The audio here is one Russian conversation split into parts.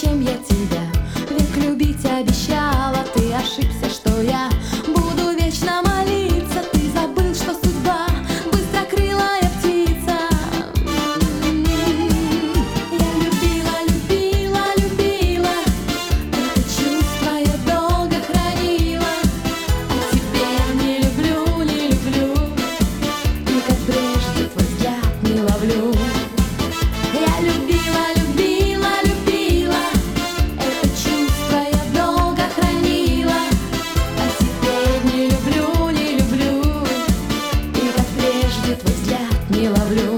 зачем я тебя? Ведь любить обещала, ты ошибся, что я буду вечно молиться. Ты забыл, что судьба быстрокрылая птица. Я любила, любила, любила, это чувство я долго хранила. А теперь не люблю, не люблю, и как прежде твой взгляд не ловлю. Я любила, любила, любила, это чувство я долго хранила. А теперь не люблю, не люблю, и как прежде твой взгляд не ловлю.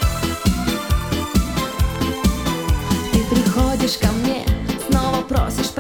Ты приходишь ко мне, снова просишь